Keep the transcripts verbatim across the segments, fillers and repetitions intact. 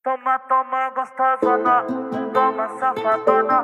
Toma, toma, gostosona, toma, safadona.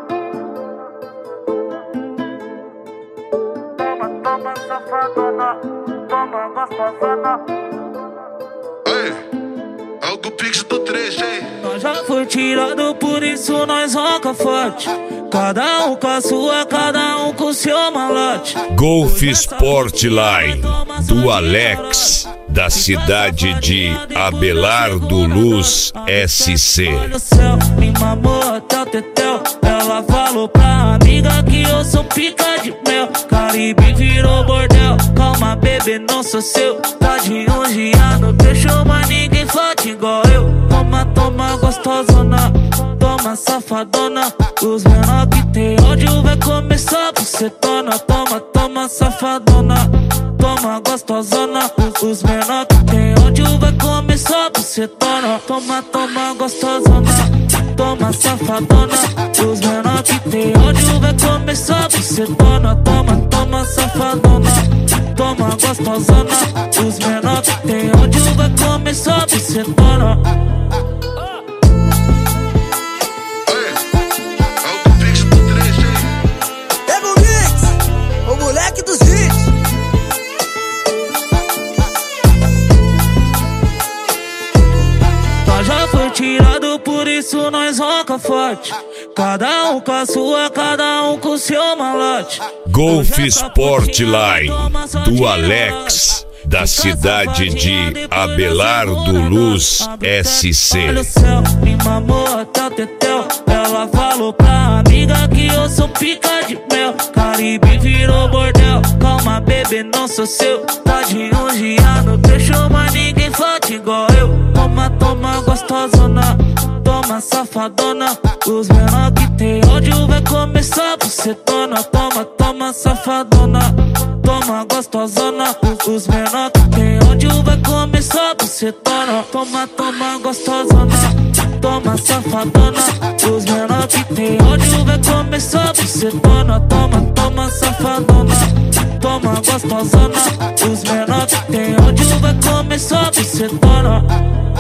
Toma, toma, safadona, toma, gostosona. Ei, é o Pix do três, hein? Nós já foi tirado, por isso nós ronca forte. Cada um com a sua, cada um com o seu malote. Golf Sport Line, do Alex, da cidade de Abelardo Luz, S C. Olha o céu, me mamou até o tetel. Ela falou pra amiga que eu sou pica de mel. Caribe virou bordel, calma bebê, não sou seu. Tá de um dia no deixo, mas ninguém fode igual eu. Toma, toma, gostosona, toma, safadona. Os menor que tem ódio vai começar por setona. Toma, toma, safadona, toma, gostosona. Os menor que tem ódio vai começar por setona. Toma, toma, gostosona, toma, safadona. Os menor que tem ódio vai começar por setona. Toma, toma, safadona, toma, gostosona. Os menor que tem ódio vai começar por setona. Já foi tirado, por isso nós ronca forte. Cada um com a sua, cada um com o seu malote. Golf Sport Line, do Alex, da cidade de Abelardo Luz, S C. Olha o céu, me mamou até o tetel. Ela falou pra amiga que eu sou pica de mel. Caribe virou bordel, calma bebê, não sou seu. Tá de um dia no deixo, mas ninguém fode igual eu. Toma, toma, gostosona, toma, safadona. Os menor que tem ódio vai começar por setona. Toma, toma, safadona, toma, gostosona. Os menor que tem ódio vai começar por setona. Toma, toma, gostosona, toma, safadona. Os menor que tem ódio vai começar por setona. Toma, toma, safadona, toma, gostosona. Os menor que tem ódio vai começar por setona.